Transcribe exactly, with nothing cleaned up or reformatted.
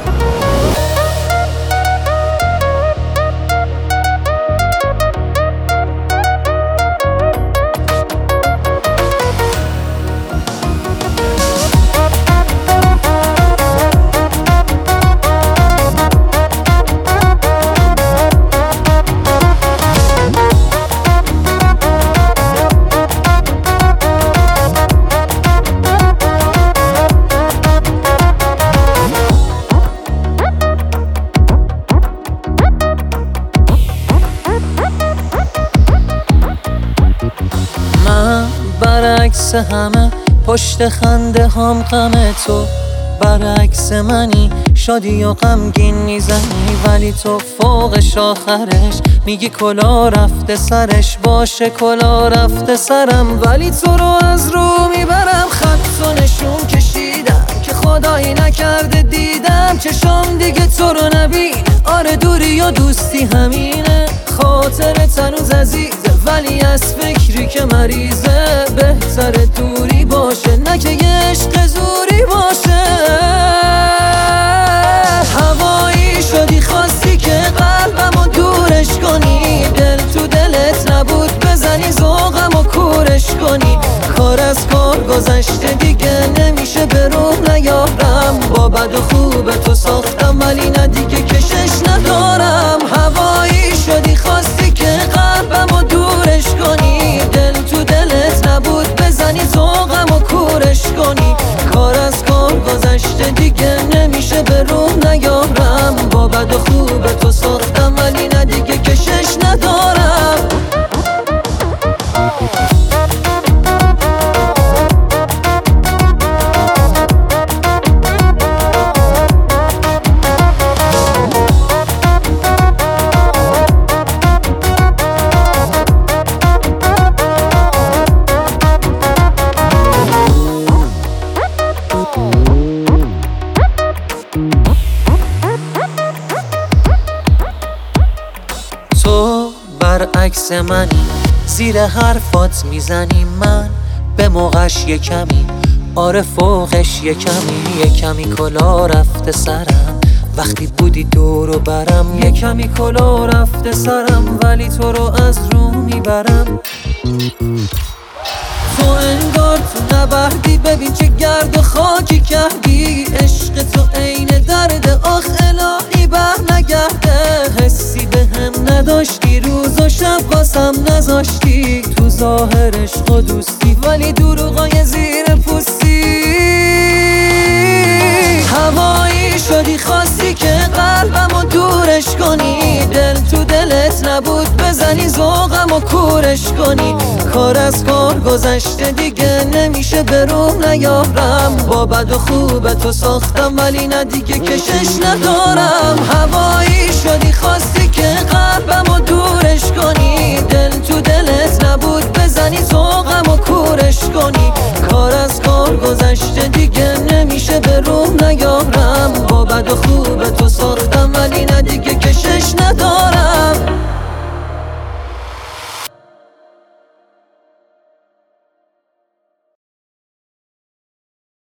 من برعکس همه پشت خنده هم غم تو، برعکس منی شادی و غمگین میزنی، ولی تو فوقش آخرش میگی کلا رفته سرش. باشه کلا رفته سرم، ولی تو رو از رو میبرم. خط و نشون کشیدم که خدایی نکرده دیدم چشام دیگه تو رو نبینه. آره دوری و دوستی همینه، خاطرت هنوز عزیزه ولی از فکری که مریضه. بهتر دوری باشه نه که یه عشق زوری باشه. هوایی شدی خواستی که قلبمو دورش کنی، دل تو دلت نبود بزنی ذوقمو کورش کنی. کار از کار گذشته دیگه نمیشه به روح نیارم. با بد و خوب تو ساختم ولی نه دیگه کشش ندارم. هوایی شدی خواستی که قلبمو دورش کنی، دل تو دلت نبود بزنی ذوقمو کورش کنی. کار از کار گذشته دیگه نمیشه به روح نیارم. با بد و خوب تو ساختم ولی نه دیگه کشش ندارم. تو برعکس منی، زیر حرفات میزنی، من به موقعش یه کمی، آره فوقش یه کمی. یه کمی کلا رفته سرم وقتی بودی دور و برم. یه کمی کلا رفته سرم ولی تو رو از رو میبرم. تو انگار تو نبردی، ببین چه گرد و خاکی کردی. عشق تو عین درد، آخ الهی بر نگرده. حسی به هم نداشتی، روز و شب واسم نذاشتی. تو ظاهر عشق و دوستی ولی دروغای زیر پوستی. هوایی شدی خواستی که قلبمو دورش کنی، دل تو دلت نبود بزنی ذوقمو کورش کنی. کار از کار گذشته دیگه نمیشه به روح نیارم. با بد و خوب تو ساختم ولی نه دیگه کشش ندارم. هوایی شدی خواستی که قلبمو دورش کنی، دل تو دلت نبود بزنی ذوقمو کورش کنی. کار از کار گذشته دیگه نمیشه به روح نیارم. با بد و خوب تو ساختم ولی نه دیگه کشش ندارم.